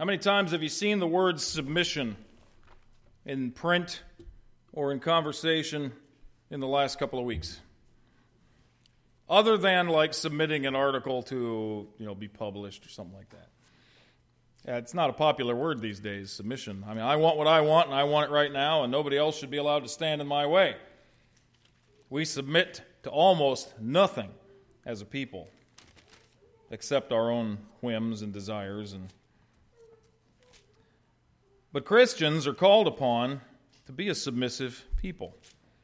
How many times have you seen the word submission in print or in conversation in the last couple of weeks? Other than like submitting an article to, be published or something like that. Yeah, it's not a popular word these days, submission. I mean, I want what I want, and I want it right now, and nobody else should be allowed to stand in my way. We submit to almost nothing as a people, except our own whims and desires. But Christians are called upon to be a submissive people.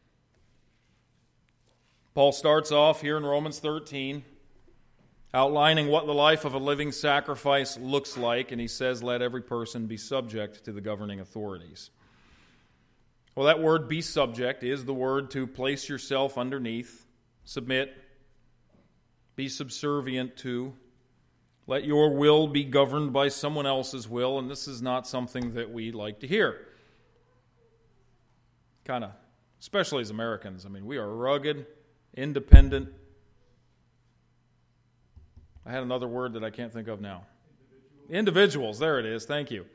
Paul starts off here in Romans 13, outlining what the life of a living sacrifice looks like, and he says, let every person be subject to the governing authorities. Well, that word, be subject, is the word to place yourself underneath, submit, be subservient to, let your will be governed by someone else's will, and this is not something that we like to hear. Especially as Americans. I mean, we are rugged, independent. I had another word that I can't think of now. Individuals, there it is, thank you.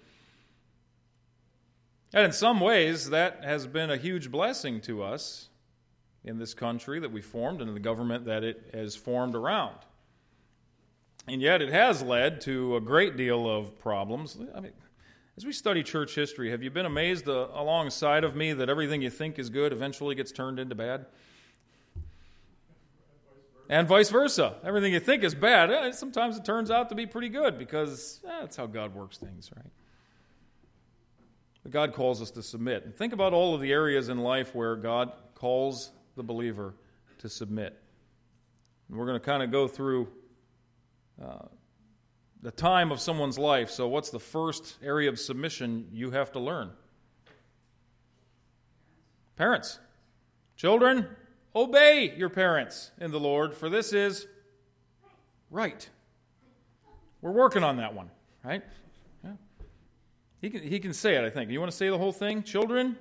And in some ways, that has been a huge blessing to us in this country that we formed and in the government that it has formed around. And yet it has led to a great deal of problems. I mean, as we study church history, have you been amazed alongside of me that everything you think is good eventually gets turned into bad? And vice versa. Everything you think is bad, sometimes it turns out to be pretty good because that's how God works things, right? But God calls us to submit. And think about all of the areas in life where God calls the believer to submit. And we're going to kind of go through the time of someone's life. So what's the first area of submission you have to learn? Parents. Children, obey your parents in the Lord, for this is right. We're working on that one, right? Yeah. He can say it, I think. You want to say the whole thing? Children?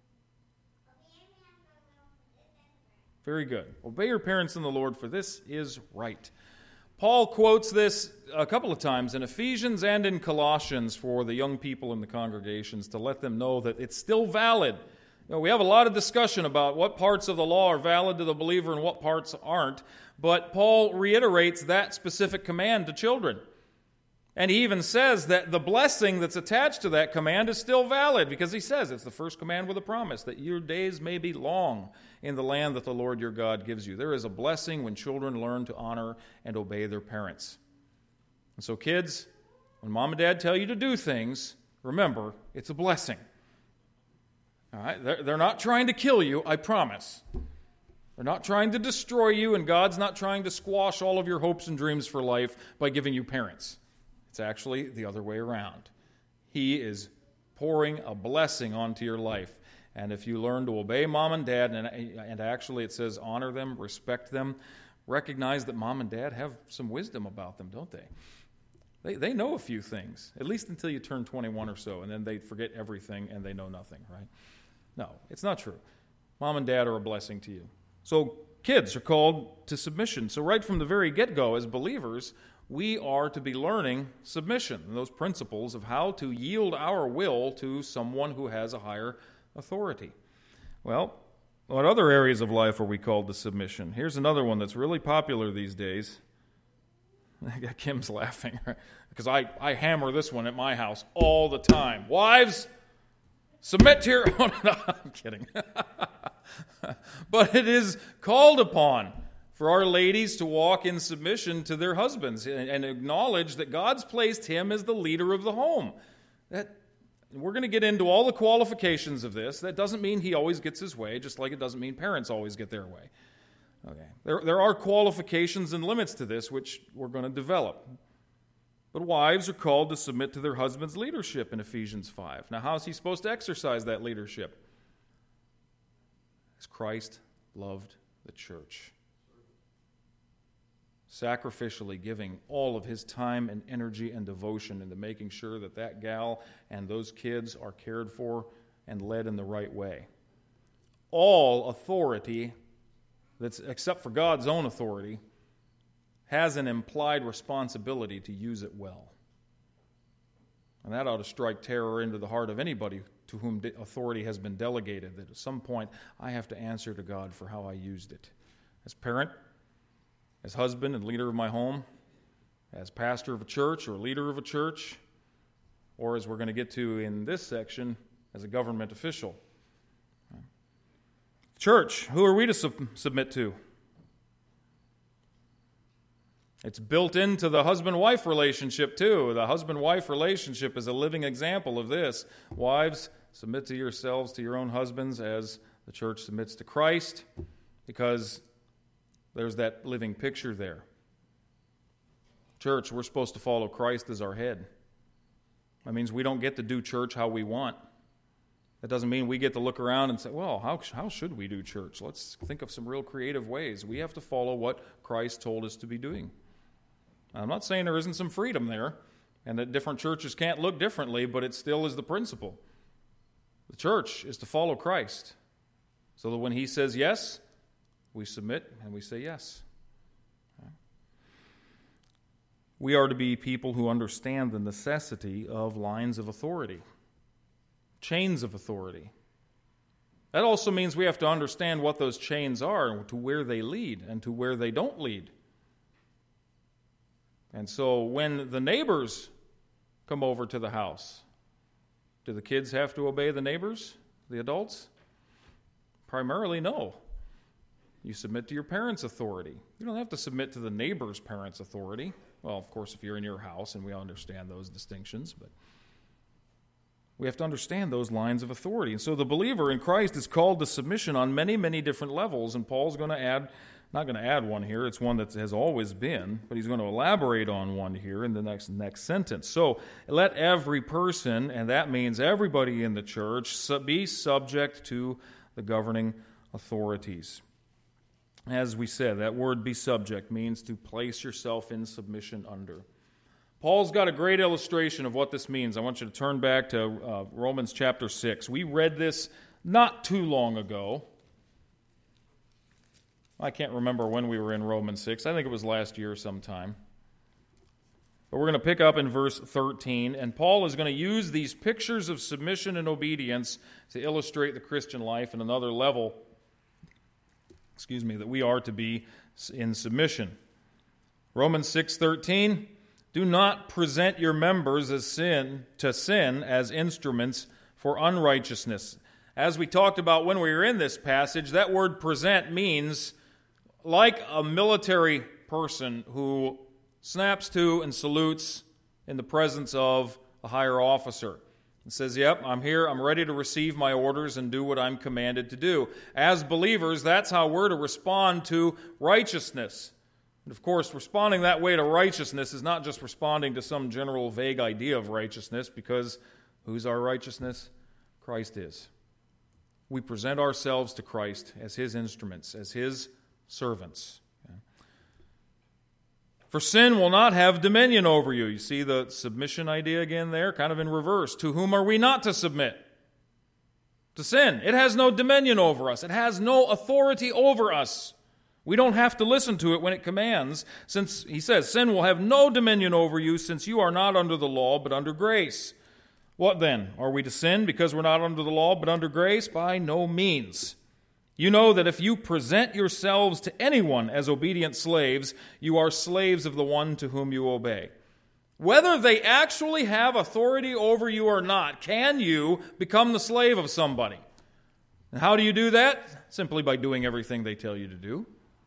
Very good. Obey your parents in the Lord, for this is right. Paul quotes this a couple of times in Ephesians and in Colossians for the young people in the congregations to let them know that it's still valid. We have a lot of discussion about what parts of the law are valid to the believer and what parts aren't, but Paul reiterates that specific command to children. And he even says that the blessing that's attached to that command is still valid because he says it's the first command with a promise that your days may be long in the land that the Lord your God gives you. There is a blessing when children learn to honor and obey their parents. And so kids, when mom and dad tell you to do things, remember, it's a blessing. All right? They're not trying to kill you, I promise. They're not trying to destroy you, and God's not trying to squash all of your hopes and dreams for life by giving you parents. It's actually the other way around. He is pouring a blessing onto your life. And if you learn to obey mom and dad, and actually it says honor them, respect them, recognize that mom and dad have some wisdom about them, don't they? They know a few things, at least until you turn 21 or so, and then they forget everything and they know nothing, right? No, it's not true. Mom and dad are a blessing to you. So kids are called to submission. So right from the very get-go as believers, we are to be learning submission and those principles of how to yield our will to someone who has a higher authority. Well, what other areas of life are we called to submission? Here's another one that's really popular these days. Kim's laughing, right? Because I hammer this one at my house all the time. Wives, submit to your... Oh, no, I'm kidding. But it is called upon for our ladies to walk in submission to their husbands and acknowledge that God's placed him as the leader of the home. We're going to get into all the qualifications of this. That doesn't mean he always gets his way, just like it doesn't mean parents always get their way. Okay. There are qualifications and limits to this, which we're going to develop. But wives are called to submit to their husband's leadership in Ephesians 5. Now, how is he supposed to exercise that leadership? As Christ loved the church. Sacrificially giving all of his time and energy and devotion into making sure that that gal and those kids are cared for and led in the right way. All authority, that's except for God's own authority, has an implied responsibility to use it well. And that ought to strike terror into the heart of anybody to whom authority has been delegated, that at some point I have to answer to God for how I used it. As parent, as husband and leader of my home, as pastor of a church or leader of a church, or as we're going to get to in this section, as a government official. Church, who are we to submit to? It's built into the husband-wife relationship, too. The husband-wife relationship is a living example of this. Wives, submit to yourselves to your own husbands as the church submits to Christ, because there's that living picture there. Church, we're supposed to follow Christ as our head. That means we don't get to do church how we want. That doesn't mean we get to look around and say, well, how should we do church? Let's think of some real creative ways. We have to follow what Christ told us to be doing. I'm not saying there isn't some freedom there and that different churches can't look differently, but it still is the principle. The church is to follow Christ so that when he says yes, we submit and we say yes. We are to be people who understand the necessity of lines of authority, chains of authority. That also means we have to understand what those chains are and to where they lead and to where they don't lead. And so when the neighbors come over to the house, do the kids have to obey the neighbors, the adults? Primarily, no. You submit to your parents' authority. You don't have to submit to the neighbor's parents' authority. Well, of course, if you're in your house, and we understand those distinctions, but we have to understand those lines of authority. And so the believer in Christ is called to submission on many, many different levels, and Paul's going to add, not going to add one here, it's one that has always been, but he's going to elaborate on one here in the next sentence. So let every person, and that means everybody in the church, be subject to the governing authorities. As we said, that word be subject means to place yourself in submission under. Paul's got a great illustration of what this means. I want you to turn back to Romans chapter 6. We read this not too long ago. I can't remember when we were in Romans 6. I think it was last year sometime. But we're going to pick up in verse 13, and Paul is going to use these pictures of submission and obedience to illustrate the Christian life in another level, that we are to be in submission. Romans 6:13, do not present your members as sin as instruments for unrighteousness. As we talked about when we were in this passage, that word present means like a military person who snaps to and salutes in the presence of a higher officer. It says, yep, I'm here, I'm ready to receive my orders and do what I'm commanded to do. As believers, that's how we're to respond to righteousness. And of course, responding that way to righteousness is not just responding to some general vague idea of righteousness, because who's our righteousness? Christ is. We present ourselves to Christ as his instruments, as his servants. For sin will not have dominion over you. You see the submission idea again there, kind of in reverse. To whom are we not to submit? To sin. It has no dominion over us. It has no authority over us. We don't have to listen to it when it commands, since he says, sin will have no dominion over you, since you are not under the law, but under grace. What then? Are we to sin because we're not under the law, but under grace? By no means. You know that if you present yourselves to anyone as obedient slaves, you are slaves of the one to whom you obey. Whether they actually have authority over you or not, can you become the slave of somebody? And how do you do that? Simply by doing everything they tell you to do.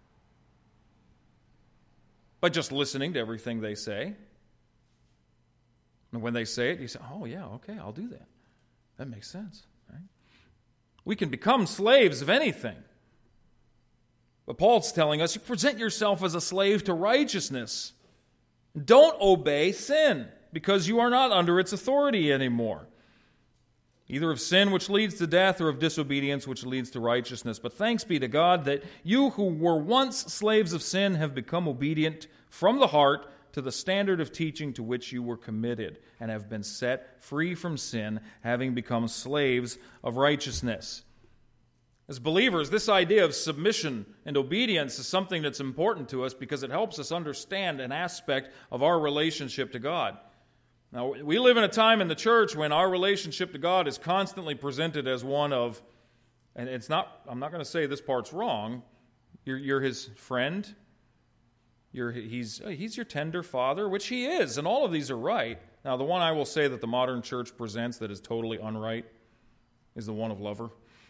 By just listening to everything they say. And when they say it, you say, oh yeah, okay, I'll do that. That makes sense. Right? We can become slaves of anything. But Paul's telling us, you present yourself as a slave to righteousness. Don't obey sin, because you are not under its authority anymore. Either of sin, which leads to death, or of disobedience, which leads to righteousness. But thanks be to God that you who were once slaves of sin have become obedient from the heart to the standard of teaching to which you were committed, and have been set free from sin, having become slaves of righteousness. As believers, this idea of submission and obedience is something that's important to us because it helps us understand an aspect of our relationship to God. Now, we live in a time in the church when our relationship to God is constantly presented as one of, and I'm not going to say this part's wrong, you're his friend, he's your tender father, which he is, and all of these are right. Now, the one I will say that the modern church presents that is totally unright is the one of lover.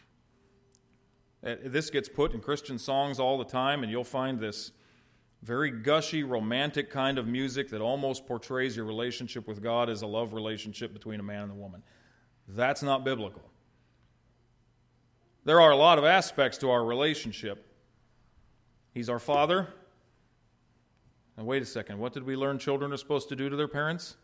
This gets put in Christian songs all the time, and you'll find this very gushy, romantic kind of music that almost portrays your relationship with God as a love relationship between a man and a woman. That's not biblical. There are a lot of aspects to our relationship. He's our father. And wait a second, what did we learn children are supposed to do to their parents?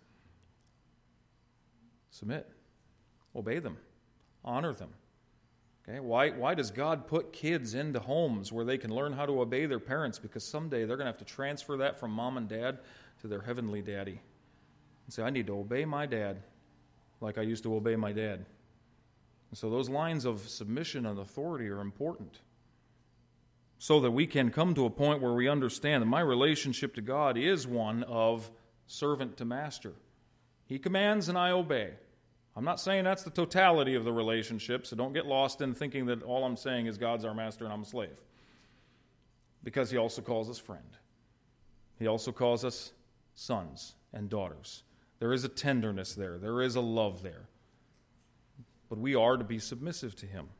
Submit. Obey them. Honor them. Okay, why does God put kids into homes where they can learn how to obey their parents? Because someday they're going to have to transfer that from mom and dad to their heavenly daddy. And say, I need to obey my dad like I used to obey my dad. And so those lines of submission and authority are important so that we can come to a point where we understand that my relationship to God is one of servant to master. He commands and I obey. I'm not saying that's the totality of the relationship, so don't get lost in thinking that all I'm saying is God's our master and I'm a slave. Because he also calls us friend. He also calls us sons and daughters. There is a tenderness there. There is a love there. But we are to be submissive to him.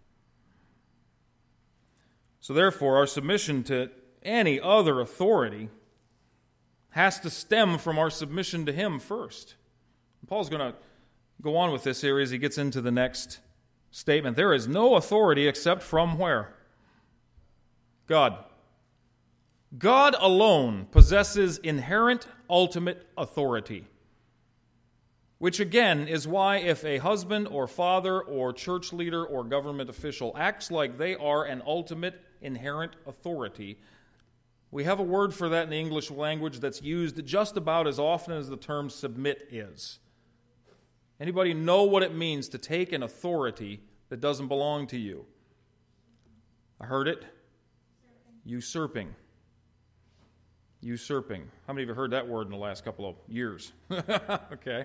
So therefore, our submission to any other authority has to stem from our submission to him first. And Paul's going to go on with this here as he gets into the next statement. There is no authority except from where? God. God alone possesses inherent ultimate authority. Which again is why if a husband or father or church leader or government official acts like they are an ultimate inherent authority, we have a word for that in the English language that's used just about as often as the term submit is. Anybody know what it means to take an authority that doesn't belong to you? I heard it. Usurping. Usurping. How many of you heard that word in the last couple of years? Okay.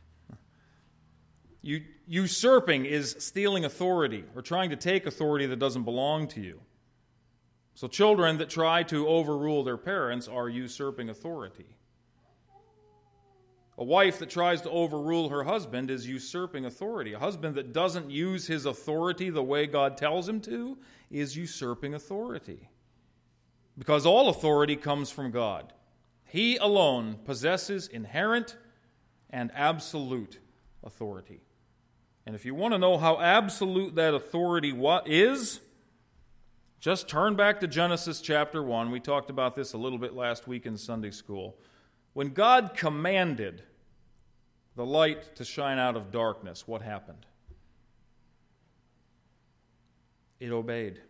Usurping is stealing authority or trying to take authority that doesn't belong to you. So children that try to overrule their parents are usurping authority. A wife that tries to overrule her husband is usurping authority. A husband that doesn't use his authority the way God tells him to is usurping authority. Because all authority comes from God. He alone possesses inherent and absolute authority. And if you want to know how absolute that authority is, just turn back to Genesis chapter 1. We talked about this a little bit last week in Sunday school. When God commanded the light to shine out of darkness, what happened? It obeyed.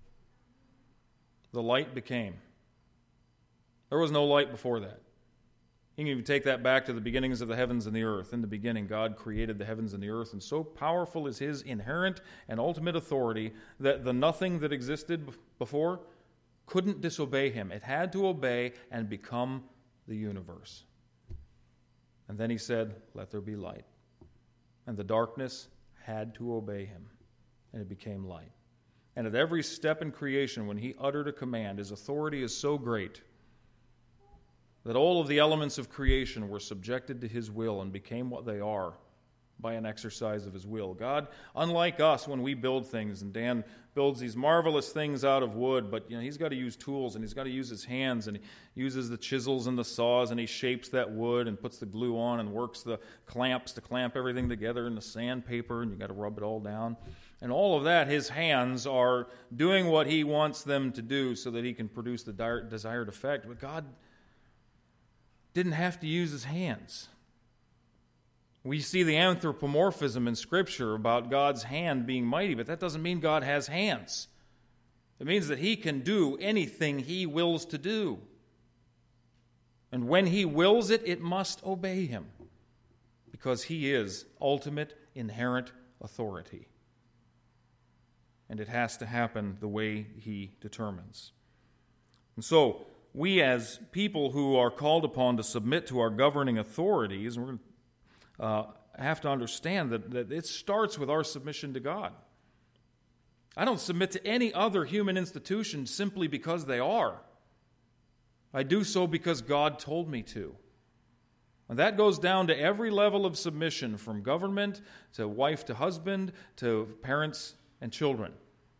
The light became. There was no light before that. You can even take that back to the beginnings of the heavens and the earth. In the beginning, God created the heavens and the earth, and so powerful is his inherent and ultimate authority that the nothing that existed before couldn't disobey him. It had to obey and become the universe. And then he said, let there be light. And the darkness had to obey him, and it became light. And at every step in creation, when he uttered a command, his authority is so great that all of the elements of creation were subjected to his will and became what they are by an exercise of his will. God, unlike us when we build things, and Dan builds these marvelous things out of wood, but he's got to use tools and he's got to use his hands, and he uses the chisels and the saws, and he shapes that wood and puts the glue on and works the clamps to clamp everything together, and the sandpaper, and you got to rub it all down. And all of that, his hands are doing what he wants them to do so that he can produce the desired effect. But God didn't have to use his hands. We see the anthropomorphism in Scripture about God's hand being mighty, but that doesn't mean God has hands. It means that he can do anything he wills to do. And when he wills it, it must obey him, because he is ultimate, inherent authority. And it has to happen the way he determines. And so, we as people who are called upon to submit to our governing authorities, and we're going to have to understand that it starts with our submission to God. I don't submit to any other human institution simply because they are. I do so because God told me to. And that goes down to every level of submission, from government to wife to husband to parents and children.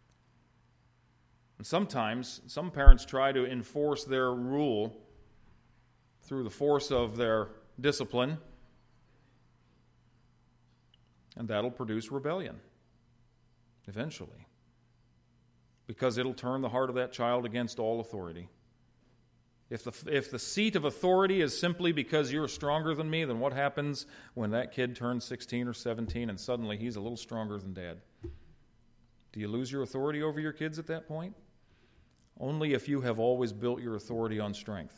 And sometimes some parents try to enforce their rule through the force of their discipline, and that'll produce rebellion eventually, because it'll turn the heart of that child against all authority. If the seat of authority is simply because you're stronger than me, then what happens when that kid turns 16 or 17 and suddenly he's a little stronger than Dad? Do you lose your authority over your kids at that point? Only if you have always built your authority on strength.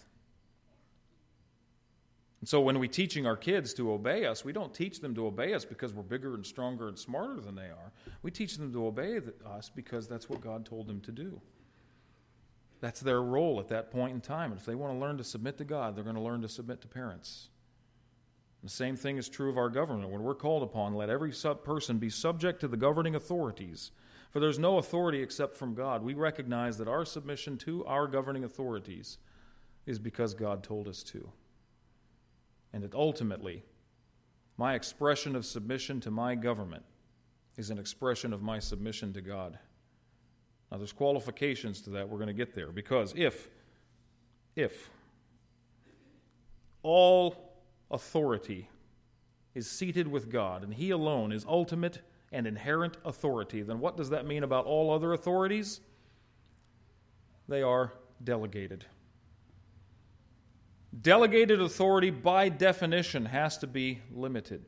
And so when we're teaching our kids to obey us, we don't teach them to obey us because we're bigger and stronger and smarter than they are. We teach them to obey us because that's what God told them to do. That's their role at that point in time. And if they want to learn to submit to God, they're going to learn to submit to parents. The same thing is true of our government. When we're called upon, let every person be subject to the governing authorities. For there's no authority except from God. We recognize that our submission to our governing authorities is because God told us to. And that ultimately, my expression of submission to my government is an expression of my submission to God. Now, there's qualifications to that. We're going to get there. Because if all authority is seated with God and He alone is ultimate and inherent authority, then what does that mean about all other authorities? They are delegated. Delegated authority, by definition, has to be limited.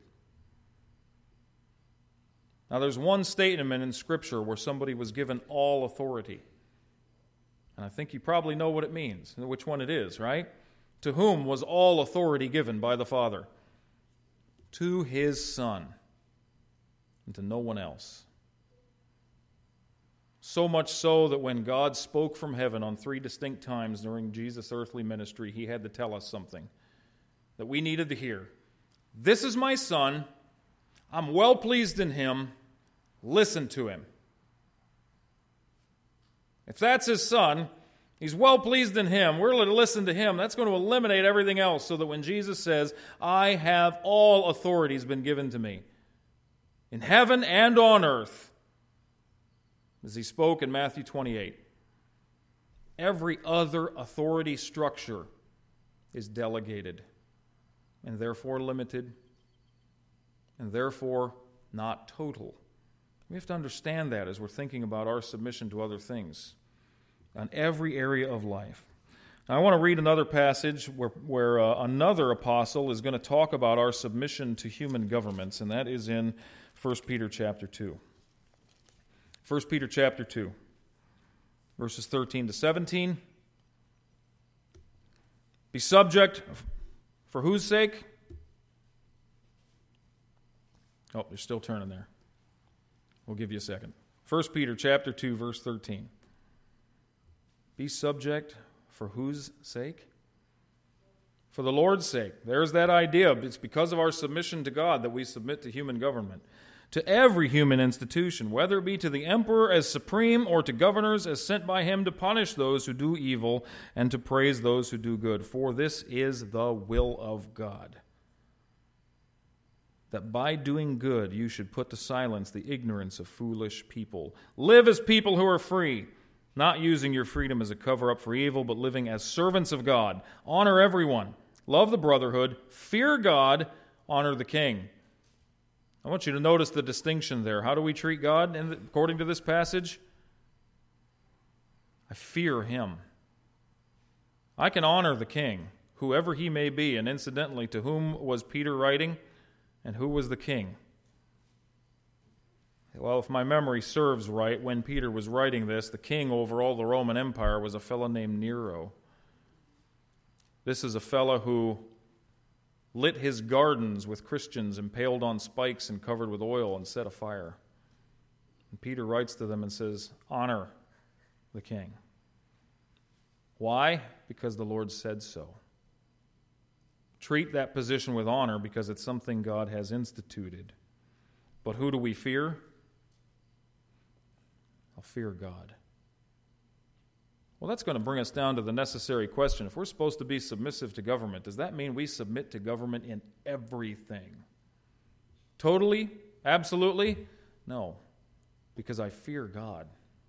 Now, there's one statement in Scripture where somebody was given all authority. And I think you probably know what it means, and which one it is, right? To whom was all authority given by the Father? To His Son, and to no one else. So much so that when God spoke from heaven on 3 distinct times during Jesus' earthly ministry, He had to tell us something that we needed to hear. This is my Son. I'm well pleased in Him. Listen to Him. If that's His Son, He's well pleased in Him, we're to listen to Him. That's going to eliminate everything else, so that when Jesus says, I have all authority has been given to me, in heaven and on earth, as He spoke in Matthew 28, every other authority structure is delegated, and therefore limited, and therefore not total. We have to understand that as we're thinking about our submission to other things on every area of life. Now, I want to read another passage where another apostle is going to talk about our submission to human governments, and that is in 1 Peter chapter 2. 1 Peter chapter 2, verses 13 to 17. Be subject, for whose sake? Oh, you're still turning there. We'll give you a second. 1 Peter chapter 2, verse 13. Be subject for whose sake? For the Lord's sake. There's that idea. It's because of our submission to God that we submit to human government. To every human institution, whether it be to the emperor as supreme or to governors as sent by him to punish those who do evil and to praise those who do good. For this is the will of God, that by doing good you should put to silence the ignorance of foolish people. Live as people who are free, not using your freedom as a cover-up for evil, but living as servants of God. Honor everyone. Love the brotherhood. Fear God. Honor the king. I want you to notice the distinction there. How do we treat God according to this passage? I fear Him. I can honor the king, whoever he may be. And incidentally, to whom was Peter writing? And who was the king? Well, if my memory serves right, when Peter was writing this, the king over all the Roman Empire was a fellow named Nero. This is a fellow who lit his gardens with Christians impaled on spikes and covered with oil and set afire. And Peter writes to them and says, honor the king. Why? Because the Lord said so. treat that position with honor because it's something God has instituted. But who do we fear? I'll fear God. Well, that's going to bring us down to the necessary question. If we're supposed to be submissive to government, does that mean we submit to government in everything? Totally? Absolutely? No, because I fear God.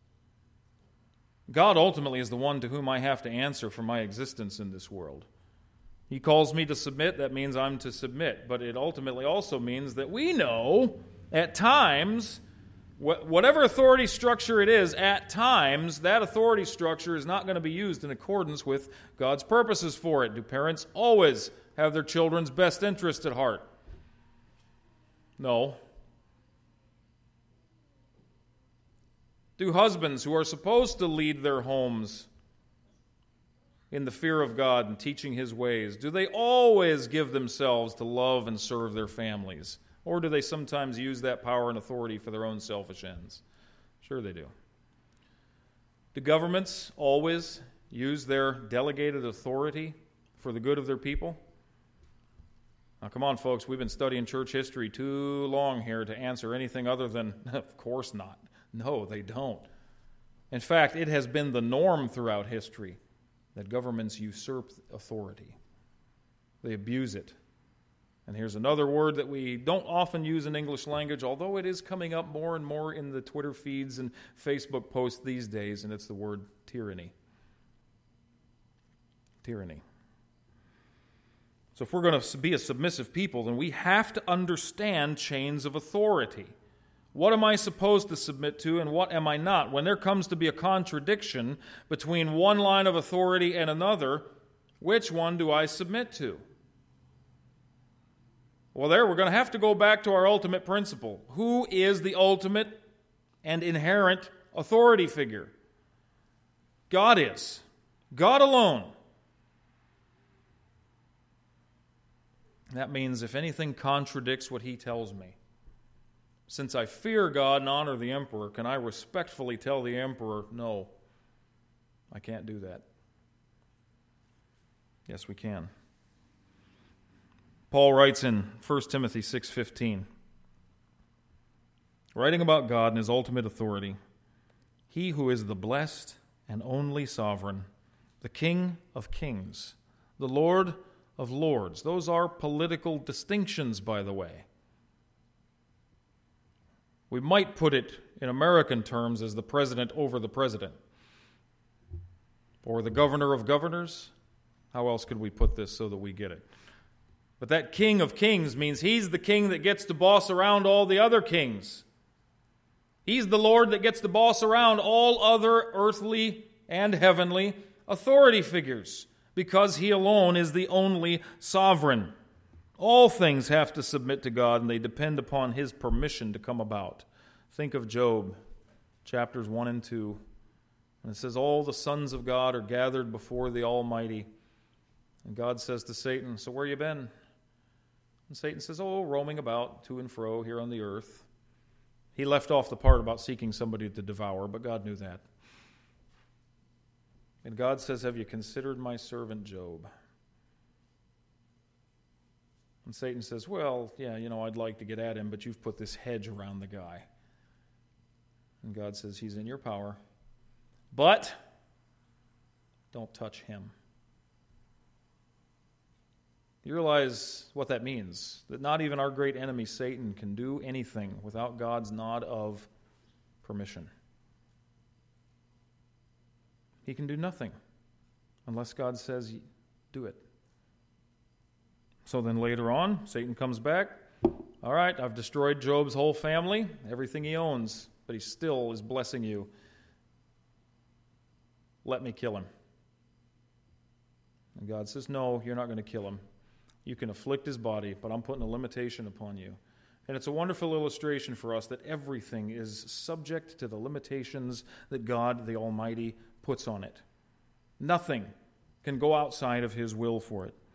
God ultimately is the one to whom I have to answer for my existence in this world. He calls me to submit, that means I'm to submit. But it ultimately also means that we know at times, whatever authority structure it is, at times that authority structure is not going to be used in accordance with God's purposes for it. Do parents always have their children's best interest at heart? No. Do husbands who are supposed to lead their homes in the fear of God and teaching His ways, do they always give themselves to love and serve their families? Or do they sometimes use that power and authority for their own selfish ends? Sure they do. Do governments always use their delegated authority for the good of their people? Now, come on, folks, we've been studying church history too long here to answer anything other than, of course not. No, they don't. In fact, it has been the norm throughout history that governments usurp authority. They abuse it. And here's another word that we don't often use in English language, although it is coming up more and more in the Twitter feeds and Facebook posts these days, and it's the word tyranny. Tyranny. So if we're going to be a submissive people, then we have to understand chains of authority. What am I supposed to submit to and what am I not? When there comes to be a contradiction between one line of authority and another, which one do I submit to? Well, we're going to have to go back to our ultimate principle. Who is the ultimate and inherent authority figure? God is. God alone. That means if anything contradicts what He tells me, since I fear God and honor the emperor, can I respectfully tell the emperor, no, I can't do that? Yes, we can. Paul writes in 1 Timothy 6:15, writing about God and His ultimate authority, He who is the blessed and only sovereign, the King of kings, the Lord of lords. Those are political distinctions, by the way. We might put it in American terms as the president over the president, or the governor of governors. How else could we put this so that we get it? But that King of kings means He's the king that gets to boss around all the other kings. He's the Lord that gets to boss around all other earthly and heavenly authority figures, because He alone is the only sovereign. All things have to submit to God, and they depend upon His permission to come about. Think of Job, chapters 1 and 2. And it says, all the sons of God are gathered before the Almighty. And God says to Satan, so where you been? And Satan says, roaming about to and fro here on the earth. He left off the part about seeking somebody to devour, but God knew that. And God says, have you considered my servant Job? And Satan says, well, yeah, I'd like to get at him, but you've put this hedge around the guy. And God says, he's in your power, but don't touch him. You realize what that means? That not even our great enemy Satan can do anything without God's nod of permission. He can do nothing unless God says, do it. So then later on, Satan comes back. All right, I've destroyed Job's whole family, everything he owns, but he still is blessing you. Let me kill him. And God says, no, you're not going to kill him. You can afflict his body, but I'm putting a limitation upon you. And it's a wonderful illustration for us that everything is subject to the limitations that God, the Almighty, puts on it. Nothing can go outside of His will for it.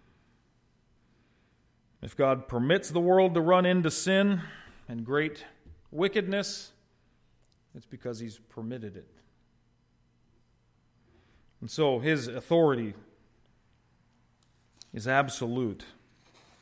If God permits the world to run into sin and great wickedness, it's because He's permitted it. And so His authority is absolute.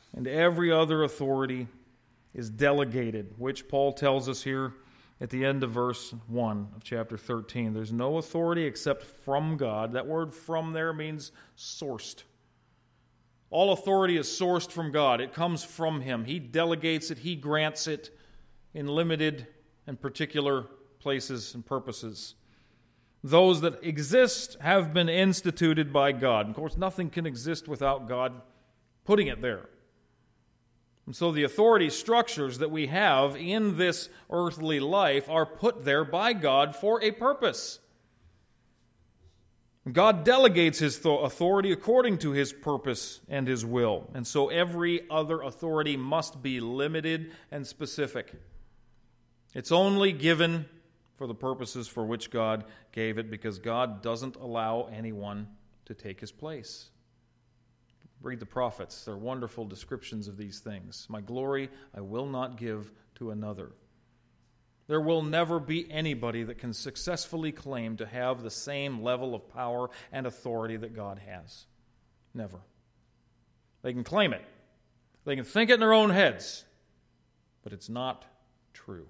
and every other authority is delegated, which Paul tells us here at the end of verse 1 of chapter 13. There's no authority except from God. That word "from" there means sourced. All authority is sourced from God. It comes from Him. He delegates it. He grants it in limited and particular places and purposes. Those that exist have been instituted by God. Of course, nothing can exist without God putting it there. And so the authority structures that we have in this earthly life are put there by God for a purpose. God delegates His authority according to His purpose and His will. And so every other authority must be limited and specific. It's only given for the purposes for which God gave it, because God doesn't allow anyone to take His place. Read the prophets. They're wonderful descriptions of these things. My glory I will not give to another. There will never be anybody that can successfully claim to have the same level of power and authority that God has. Never. They can claim it. They can think it in their own heads. But it's not true.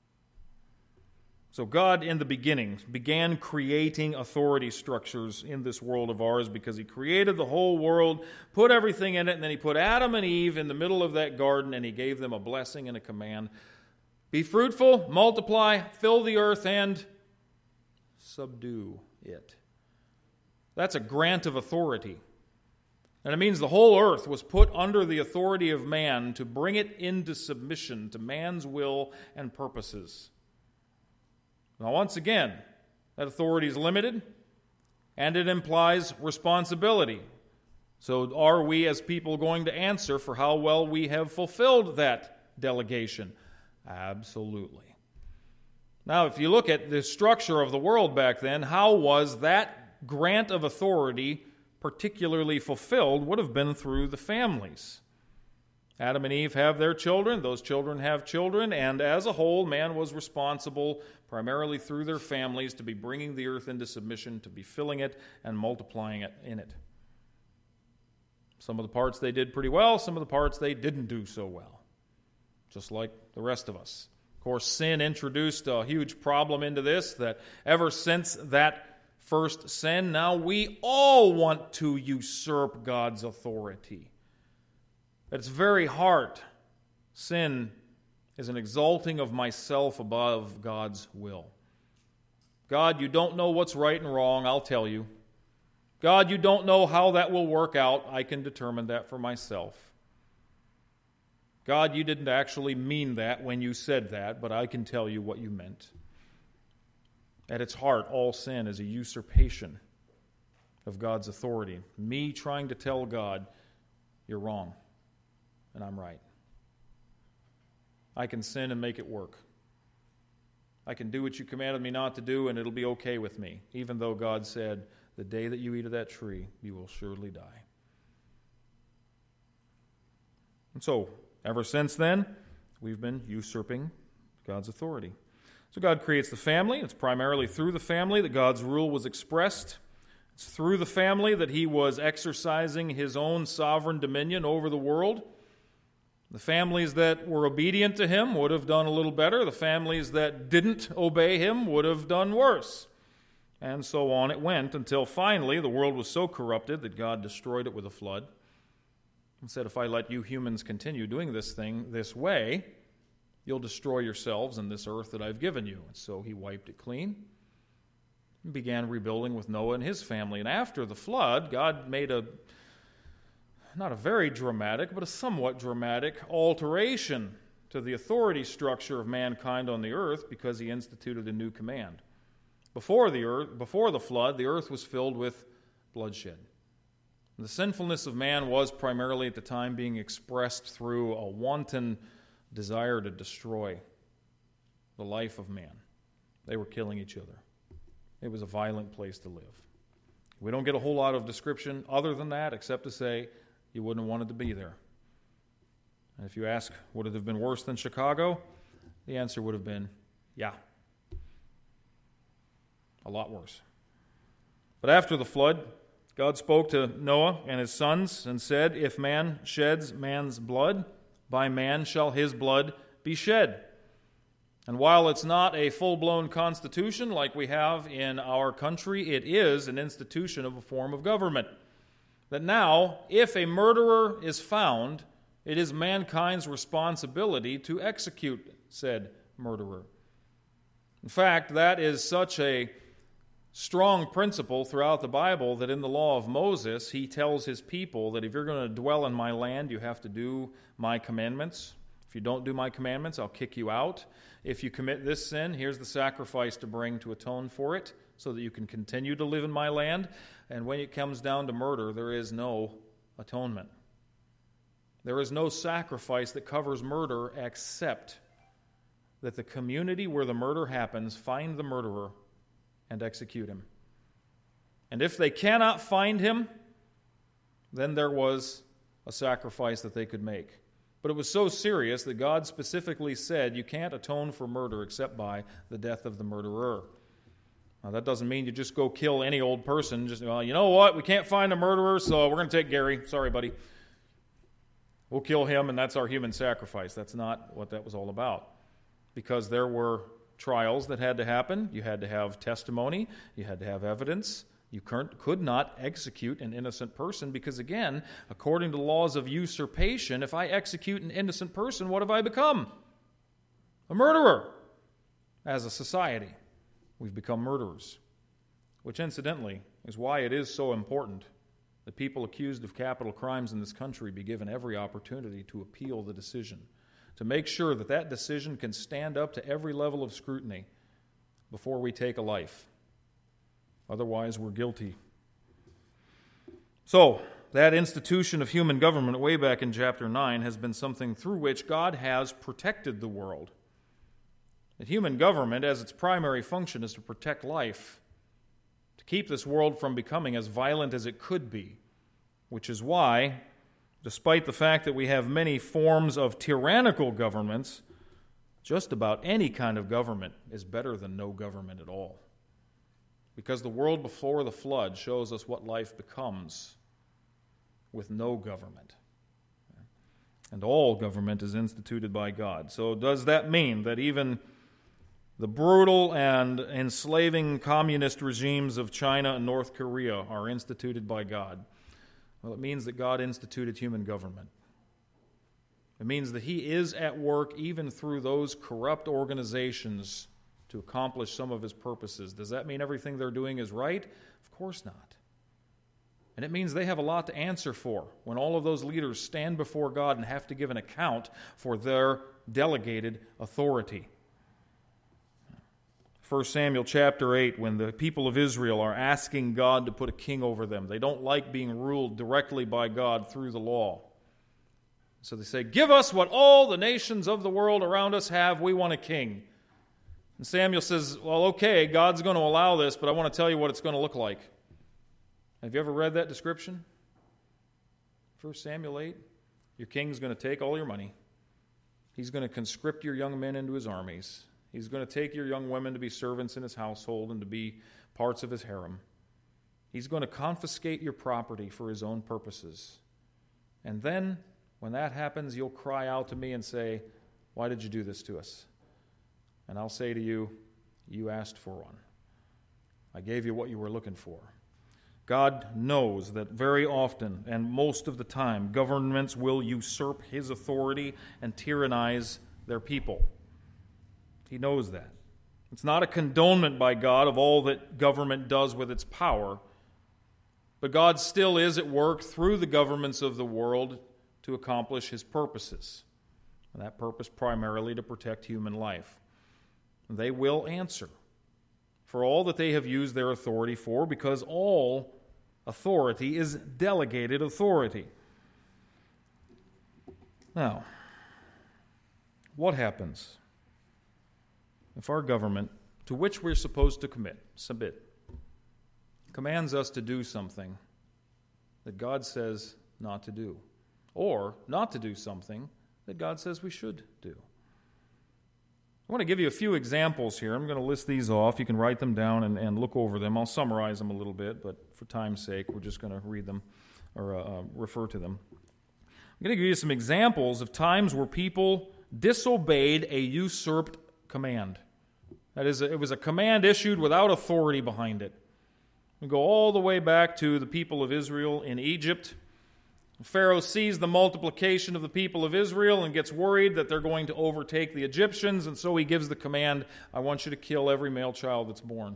So God, in the beginning, began creating authority structures in this world of ours because He created the whole world, put everything in it, and then He put Adam and Eve in the middle of that garden, and He gave them a blessing and a command. Be fruitful, multiply, fill the earth, and subdue it. That's a grant of authority. And it means the whole earth was put under the authority of man to bring it into submission to man's will and purposes. Now, once again, that authority is limited, and it implies responsibility. So are we as people going to answer for how well we have fulfilled that delegation? Absolutely. Now, if you look at the structure of the world back then, how was that grant of authority particularly fulfilled? Would have been through the families. Adam and Eve have their children, those children have children, and as a whole, man was responsible primarily through their families to be bringing the earth into submission, to be filling it and multiplying it in it. Some of the parts they did pretty well, some of the parts they didn't do so well, just like the rest of us. Of course, sin introduced a huge problem into this, that ever since that first sin, now we all want to usurp God's authority. At its very heart, sin is an exalting of myself above God's will. God, you don't know what's right and wrong, I'll tell you. God, you don't know how that will work out, I can determine that for myself. God, you didn't actually mean that when you said that, but I can tell you what you meant. At its heart, all sin is a usurpation of God's authority. Me trying to tell God, you're wrong. And I'm right. I can sin and make it work. I can do what you commanded me not to do, and it'll be okay with me, even though God said, the day that you eat of that tree, you will surely die. And so, ever since then, we've been usurping God's authority. So God creates the family. It's primarily through the family that God's rule was expressed. It's through the family that He was exercising His own sovereign dominion over the world. The families that were obedient to Him would have done a little better. The families that didn't obey Him would have done worse. And so on it went until finally the world was so corrupted that God destroyed it with a flood. And said, if I let you humans continue doing this thing this way, you'll destroy yourselves and this earth that I've given you. And so He wiped it clean and began rebuilding with Noah and his family. And after the flood, God made not a very dramatic, but a somewhat dramatic alteration to the authority structure of mankind on the earth because He instituted a new command. Before the flood, the earth was filled with bloodshed. The sinfulness of man was primarily at the time being expressed through a wanton desire to destroy the life of man. They were killing each other. It was a violent place to live. We don't get a whole lot of description other than that, except to say you wouldn't have wanted to be there. And if you ask, would it have been worse than Chicago? The answer would have been, yeah. A lot worse. But after the flood, God spoke to Noah and his sons and said, "If man sheds man's blood, by man shall his blood be shed." And while it's not a full-blown constitution like we have in our country, it is an institution of a form of government. That now, if a murderer is found, it is mankind's responsibility to execute said murderer. In fact, that is such a strong principle throughout the Bible that in the law of Moses, he tells his people that if you're going to dwell in my land, you have to do my commandments. If you don't do my commandments, I'll kick you out. If you commit this sin, here's the sacrifice to bring to atone for it so that you can continue to live in my land. And when it comes down to murder, there is no atonement. There is no sacrifice that covers murder except that the community where the murder happens find the murderer and execute him. And if they cannot find him, then there was a sacrifice that they could make. But it was so serious that God specifically said you can't atone for murder except by the death of the murderer. Now, that doesn't mean you just go kill any old person. Just, well, you know what? We can't find a murderer, so we're going to take Gary. Sorry, buddy. We'll kill him, and that's our human sacrifice. That's not what that was all about. Because there were trials that had to happen. You had to have testimony. You had to have evidence. You could not execute an innocent person because, again, according to laws of usurpation, if I execute an innocent person, what have I become? A murderer. As a society, we've become murderers. Which, incidentally, is why it is so important that people accused of capital crimes in this country be given every opportunity to appeal the decision, to make sure that that decision can stand up to every level of scrutiny before we take a life. Otherwise, we're guilty. So, that institution of human government way back in chapter 9 has been something through which God has protected the world. That human government, as its primary function, is to protect life, to keep this world from becoming as violent as it could be, which is why, despite the fact that we have many forms of tyrannical governments, just about any kind of government is better than no government at all. Because the world before the flood shows us what life becomes with no government. And all government is instituted by God. So does that mean that even the brutal and enslaving communist regimes of China and North Korea are instituted by God? Well, it means that God instituted human government. It means that He is at work even through those corrupt organizations to accomplish some of His purposes. Does that mean everything they're doing is right? Of course not. And it means they have a lot to answer for when all of those leaders stand before God and have to give an account for their delegated authority. 1 Samuel chapter 8, when the people of Israel are asking God to put a king over them. They don't like being ruled directly by God through the law. So they say, "Give us what all the nations of the world around us have. We want a king." And Samuel says, "Well, okay, God's going to allow this, but I want to tell you what it's going to look like." Have you ever read that description? 1 Samuel 8. Your king's going to take all your money. He's going to conscript your young men into his armies. He's going to take your young women to be servants in his household and to be parts of his harem. He's going to confiscate your property for his own purposes. And then, when that happens, you'll cry out to me and say, "Why did you do this to us?" And I'll say to you, "You asked for one. I gave you what you were looking for." God knows that very often, and most of the time, governments will usurp His authority and tyrannize their people. He knows that. It's not a condonement by God of all that government does with its power, but God still is at work through the governments of the world to accomplish His purposes. And that purpose primarily to protect human life. They will answer for all that they have used their authority for, because all authority is delegated authority. Now, what happens if our government, to which we're supposed to submit, commands us to do something that God says not to do, or not to do something that God says we should do? I want to give you a few examples here. I'm going to list these off. You can write them down and look over them. I'll summarize them a little bit. But for time's sake, we're just going to read them or refer to them. I'm going to give you some examples of times where people disobeyed a usurped command. That is, it was a command issued without authority behind it. We go all the way back to the people of Israel in Egypt. Pharaoh sees the multiplication of the people of Israel and gets worried that they're going to overtake the Egyptians, and so he gives the command, I want you to kill every male child that's born.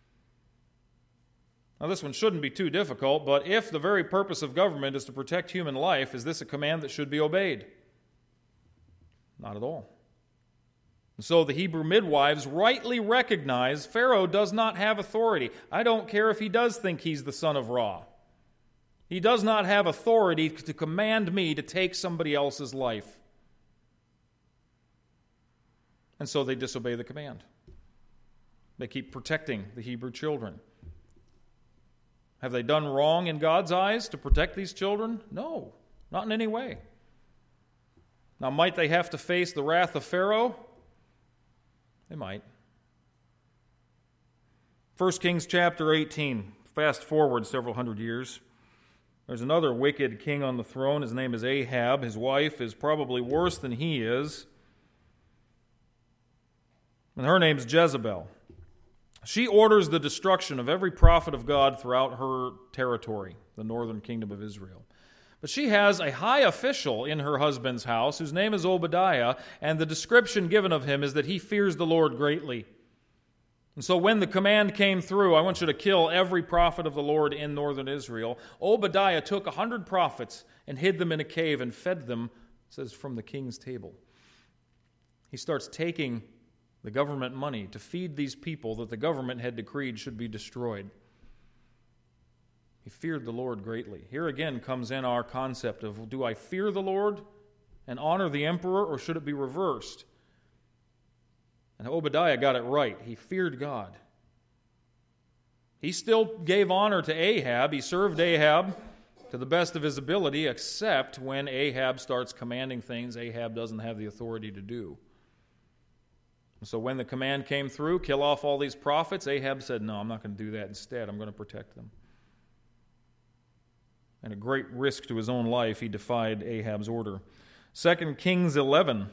Now, this one shouldn't be too difficult, but if the very purpose of government is to protect human life, is this a command that should be obeyed? Not at all. And so the Hebrew midwives rightly recognize Pharaoh does not have authority. I don't care if he does think he's the son of Ra. He does not have authority to command me to take somebody else's life. And so they disobey the command. They keep protecting the Hebrew children. Have they done wrong in God's eyes to protect these children? No, not in any way. Now, might they have to face the wrath of Pharaoh? They might. 1 Kings chapter 18, fast forward several hundred years. There's another wicked king on the throne. His name is Ahab. His wife is probably worse than he is. And her name's Jezebel. She orders the destruction of every prophet of God throughout her territory, the northern kingdom of Israel. But she has a high official in her husband's house whose name is Obadiah, and the description given of him is that he fears the Lord greatly. And so when the command came through, I want you to kill every prophet of the Lord in northern Israel, Obadiah took 100 prophets and hid them in a cave and fed them, it says, from the king's table. He starts taking the government money to feed these people that the government had decreed should be destroyed. He feared the Lord greatly. Here again comes in our concept of, do I fear the Lord and honor the emperor, or should it be reversed? And Obadiah got it right. He feared God. He still gave honor to Ahab. He served Ahab to the best of his ability, except when Ahab starts commanding things Ahab doesn't have the authority to do. So when the command came through, kill off all these prophets, Ahab said, no, I'm not going to do that. Instead, I'm going to protect them. And at great risk to his own life, he defied Ahab's order. 2 Kings 11.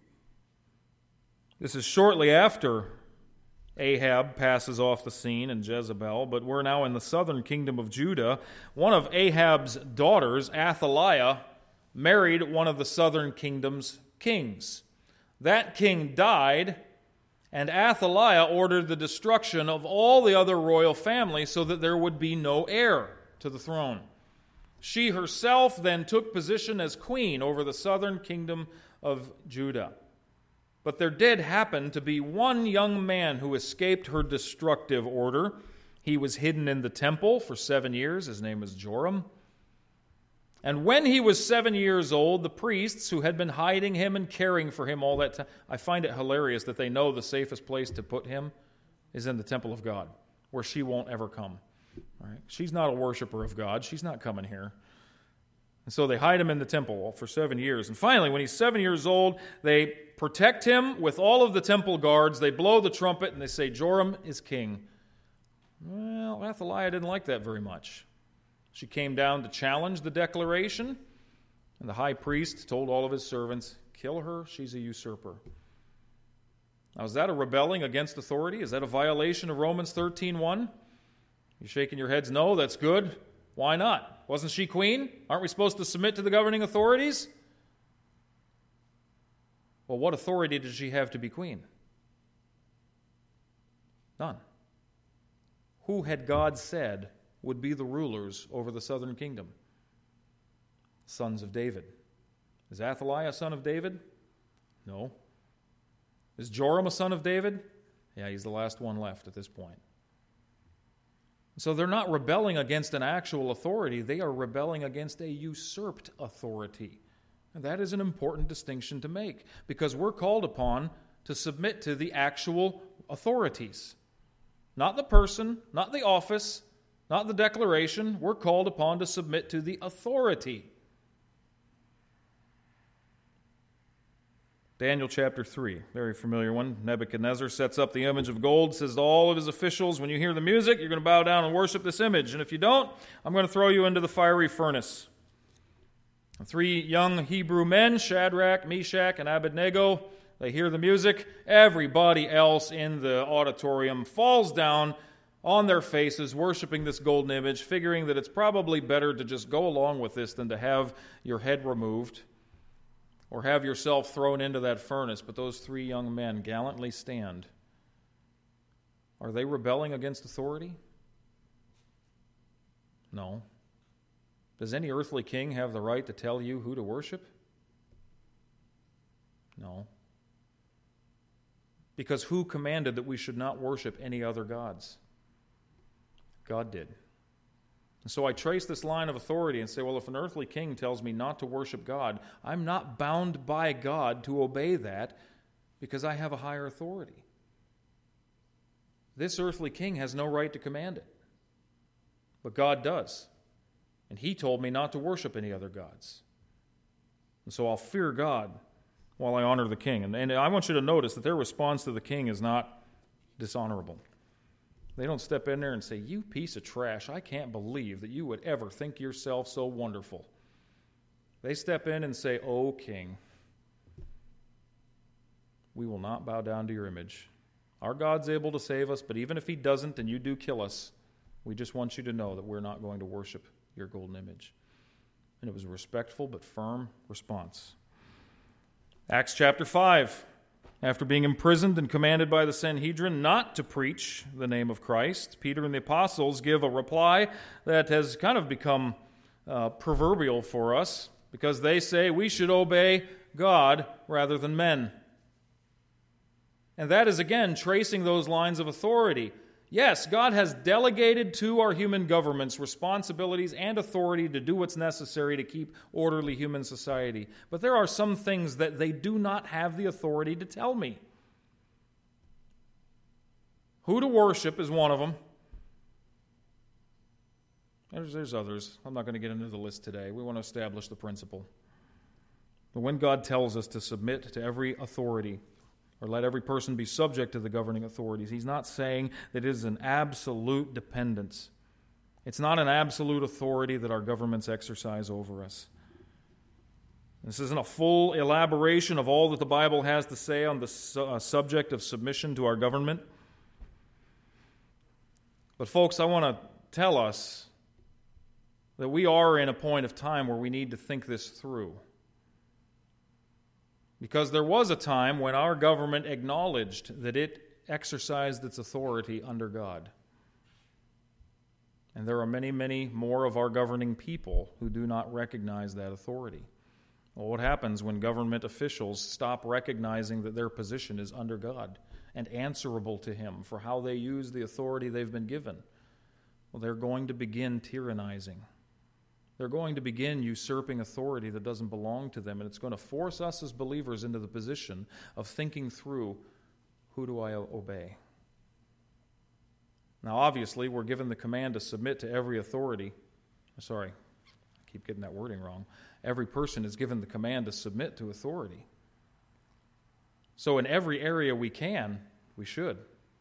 This is shortly after Ahab passes off the scene and Jezebel, but we're now in the southern kingdom of Judah. One of Ahab's daughters, Athaliah, married one of the southern kingdom's kings. That king died, and Athaliah ordered the destruction of all the other royal families so that there would be no heir to the throne. She herself then took position as queen over the southern kingdom of Judah. But there did happen to be one young man who escaped her destructive order. He was hidden in the temple for 7 years. His name was Joram. And when he was 7 years old, the priests who had been hiding him and caring for him all that time, I find it hilarious that they know the safest place to put him is in the temple of God, where she won't ever come. All right? She's not a worshiper of God. She's not coming here. And so they hide him in the temple for 7 years. And finally, when he's 7 years old, they protect him with all of the temple guards. They blow the trumpet and they say, Joram is king. Well, Athaliah didn't like that very much. She came down to challenge the declaration, and the high priest told all of his servants, kill her, she's a usurper. Now, is that a rebelling against authority? Is that a violation of Romans 13:1? You're shaking your heads, no, that's good. Why not? Wasn't she queen? Aren't we supposed to submit to the governing authorities? Well, what authority did she have to be queen? None. Who had God said would be the rulers over the southern kingdom? Sons of David. Is Athaliah a son of David? No. Is Joram a son of David? Yeah, he's the last one left at this point. So they're not rebelling against an actual authority. They are rebelling against a usurped authority. And that is an important distinction to make, because we're called upon to submit to the actual authorities. Not the person, not the office, not the declaration. We're called upon to submit to the authority. Daniel chapter 3, very familiar one. Nebuchadnezzar sets up the image of gold, says to all of his officials, when you hear the music, you're going to bow down and worship this image. And if you don't, I'm going to throw you into the fiery furnace. The 3 young Hebrew men, Shadrach, Meshach, and Abednego, they hear the music. Everybody else in the auditorium falls down on their faces, worshiping this golden image, figuring that it's probably better to just go along with this than to have your head removed or have yourself thrown into that furnace. But those 3 young men gallantly stand. Are they rebelling against authority? No. Does any earthly king have the right to tell you who to worship? No. Because who commanded that we should not worship any other gods? God did. And so I trace this line of authority and say, well, if an earthly king tells me not to worship God, I'm not bound by God to obey that because I have a higher authority. This earthly king has no right to command it, but God does. And he told me not to worship any other gods. And so I'll fear God while I honor the king. And I want you to notice that their response to the king is not dishonorable. They don't step in there and say, you piece of trash, I can't believe that you would ever think yourself so wonderful. They step in and say, O king, we will not bow down to your image. Our God's able to save us, but even if he doesn't and you do kill us, we just want you to know that we're not going to worship your golden image. And it was a respectful but firm response. Acts chapter 5. After being imprisoned and commanded by the Sanhedrin not to preach the name of Christ, Peter and the apostles give a reply that has kind of become proverbial for us, because they say we should obey God rather than men. And that is, again, tracing those lines of authority. Yes, God has delegated to our human governments responsibilities and authority to do what's necessary to keep orderly human society. But there are some things that they do not have the authority to tell me. Who to worship is one of them. There's others. I'm not going to get into the list today. We want to establish the principle. But when God tells us to submit to every authority, or let every person be subject to the governing authorities, he's not saying that it is an absolute dependence. It's not an absolute authority that our governments exercise over us. This isn't a full elaboration of all that the Bible has to say on the subject of submission to our government. But folks, I want to tell us that we are in a point of time where we need to think this through. Because there was a time when our government acknowledged that it exercised its authority under God. And there are many, many more of our governing people who do not recognize that authority. Well, what happens when government officials stop recognizing that their position is under God and answerable to Him for how they use the authority they've been given? Well, they're going to begin tyrannizing. They're going to begin usurping authority that doesn't belong to them, and it's going to force us as believers into the position of thinking through, who do I obey? Now, obviously, we're given the command to submit to every authority. Sorry, I keep getting that wording wrong. Every person is given the command to submit to authority. So in every area we can, we should.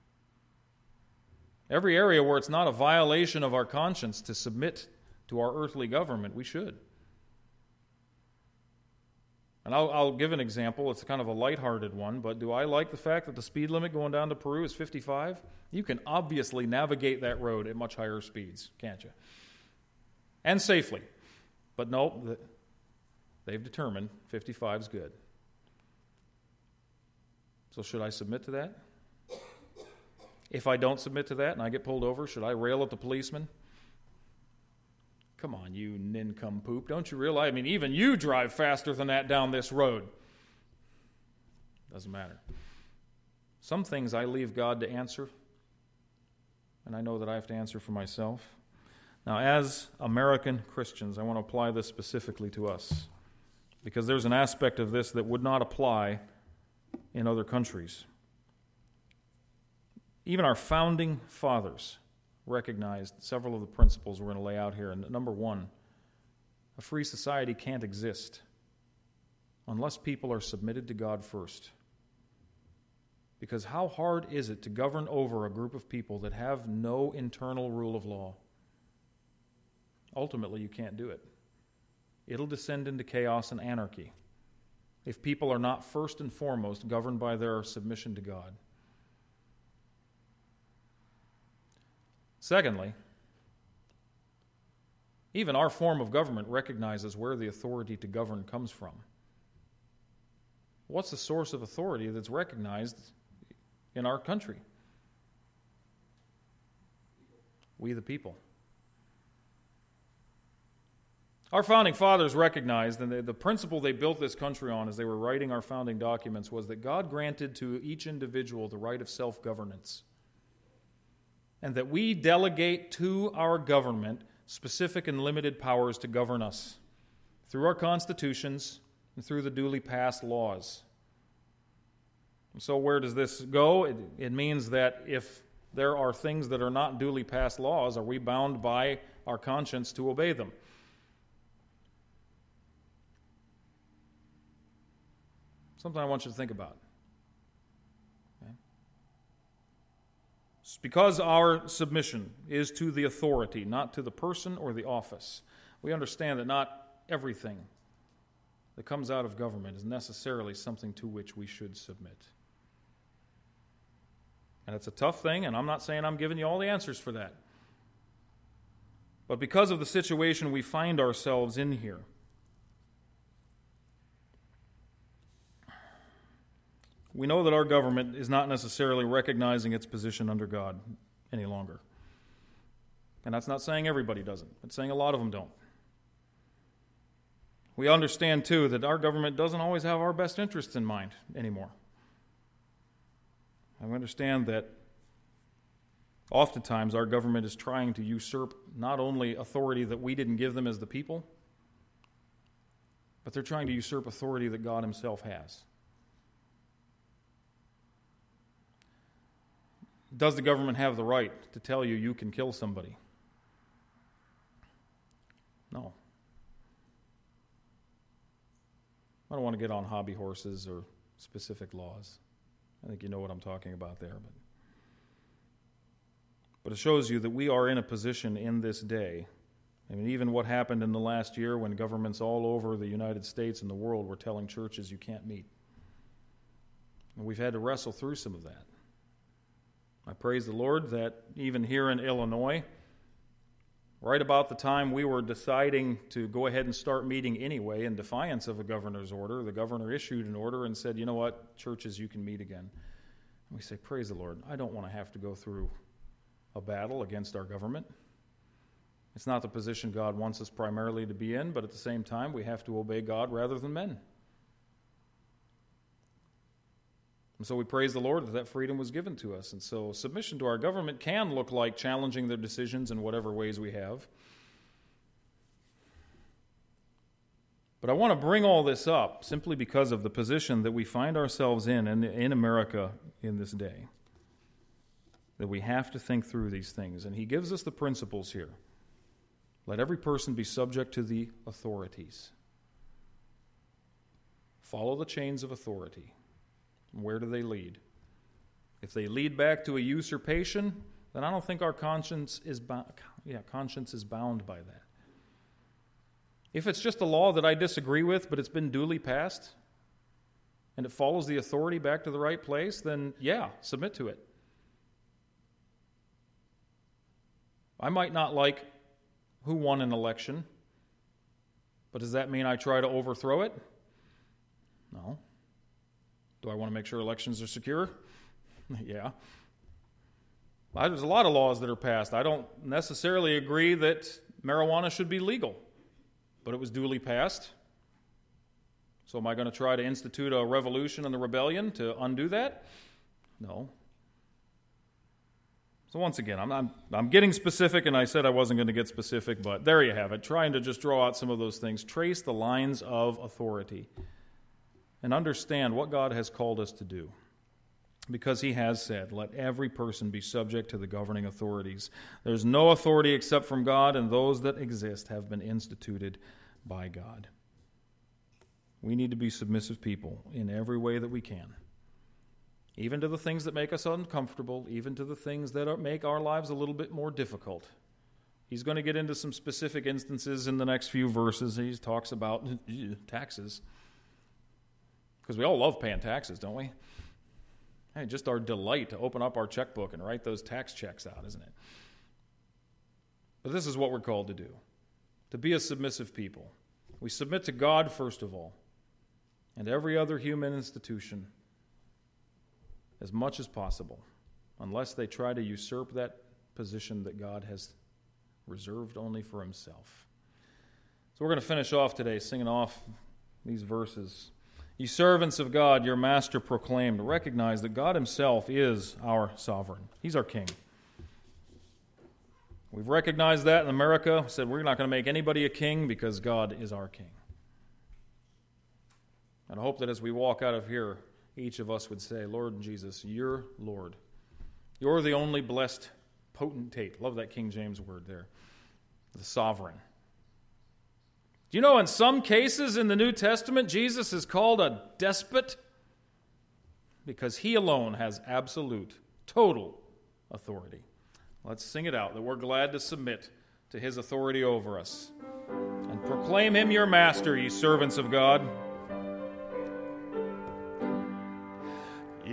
Every area where it's not a violation of our conscience to submit to our earthly government, we should. And I'll give an example. It's kind of a lighthearted one, but do I like the fact that the speed limit going down to Peru is 55? You can obviously navigate that road at much higher speeds, can't you? And safely. But no, they've determined 55 is good. So should I submit to that? If I don't submit to that and I get pulled over, should I rail at the policeman? Come on, you nincompoop. Don't you realize? I mean, even you drive faster than that down this road. Doesn't matter. Some things I leave God to answer, and I know that I have to answer for myself. Now, as American Christians, I want to apply this specifically to us, because there's an aspect of this that would not apply in other countries. Even our founding fathers recognized several of the principles we're going to lay out here. And number one, a free society can't exist unless people are submitted to God first. Because how hard is it to govern over a group of people that have no internal rule of law? Ultimately, you can't do it. It'll descend into chaos and anarchy if people are not first and foremost governed by their submission to God. Secondly, even our form of government recognizes where the authority to govern comes from. What's the source of authority that's recognized in our country? We the people. Our founding fathers recognized, and the principle they built this country on as they were writing our founding documents, was that God granted to each individual the right of self-governance, and that we delegate to our government specific and limited powers to govern us through our constitutions and through the duly passed laws. And so where does this go? It means that if there are things that are not duly passed laws, are we bound by our conscience to obey them? Something I want you to think about. Okay? It's because our submission is to the authority, not to the person or the office. We understand that not everything that comes out of government is necessarily something to which we should submit. And it's a tough thing, and I'm not saying I'm giving you all the answers for that. But because of the situation we find ourselves in here, we know that our government is not necessarily recognizing its position under God any longer. And that's not saying everybody doesn't. It's saying a lot of them don't. We understand, too, that our government doesn't always have our best interests in mind anymore. And we understand that oftentimes our government is trying to usurp not only authority that we didn't give them as the people, but they're trying to usurp authority that God Himself has. Does the government have the right to tell you you can kill somebody? No. I don't want to get on hobby horses or specific laws. I think you know what I'm talking about there. But it shows you that we are in a position in this day. I mean, even what happened in the last year when governments all over the United States and the world were telling churches you can't meet. And we've had to wrestle through some of that. I praise the Lord that even here in Illinois, right about the time we were deciding to go ahead and start meeting anyway in defiance of a governor's order, the governor issued an order and said, you know what, churches, you can meet again. And we say, praise the Lord. I don't want to have to go through a battle against our government. It's not the position God wants us primarily to be in, but at the same time, we have to obey God rather than men. And so we praise the Lord that that freedom was given to us. And so submission to our government can look like challenging their decisions in whatever ways we have. But I want to bring all this up simply because of the position that we find ourselves in America in this day. That we have to think through these things. And He gives us the principles here. Let every person be subject to the authorities. Follow the chains of authority. Where do they lead? If they lead back to a usurpation, then I don't think our conscience is bound by that. If it's just a law that I disagree with, but it's been duly passed, and it follows the authority back to the right place, then submit to it. I might not like who won an election, but does that mean I try to overthrow it? No. Do I want to make sure elections are secure? Yeah. There's a lot of laws that are passed. I don't necessarily agree that marijuana should be legal, but it was duly passed. So am I going to try to institute a revolution and a rebellion to undo that? No. So once again, I'm getting specific, and I said I wasn't going to get specific, but there you have it, trying to just draw out some of those things. Trace the lines of authority. And understand what God has called us to do. Because He has said, let every person be subject to the governing authorities. There's no authority except from God, and those that exist have been instituted by God. We need to be submissive people in every way that we can. Even to the things that make us uncomfortable, even to the things that make our lives a little bit more difficult. He's going to get into some specific instances in the next few verses. He talks about taxes. Because we all love paying taxes, don't we? Hey, just our delight to open up our checkbook and write those tax checks out, isn't it? But this is what we're called to do, to be a submissive people. We submit to God first of all, and every other human institution as much as possible, unless they try to usurp that position that God has reserved only for himself. So we're going to finish off today singing off these verses. Ye servants of God, your master proclaimed. Recognize that God himself is our sovereign. He's our king. We've recognized that in America. We said we're not going to make anybody a king because God is our king. And I hope that as we walk out of here, each of us would say, Lord Jesus, you're Lord. You're the only blessed potentate. Love that King James word there. The sovereign. Do you know in some cases in the New Testament, Jesus is called a despot because he alone has absolute, total authority. Let's sing it out that we're glad to submit to his authority over us. And proclaim him your master, ye servants of God.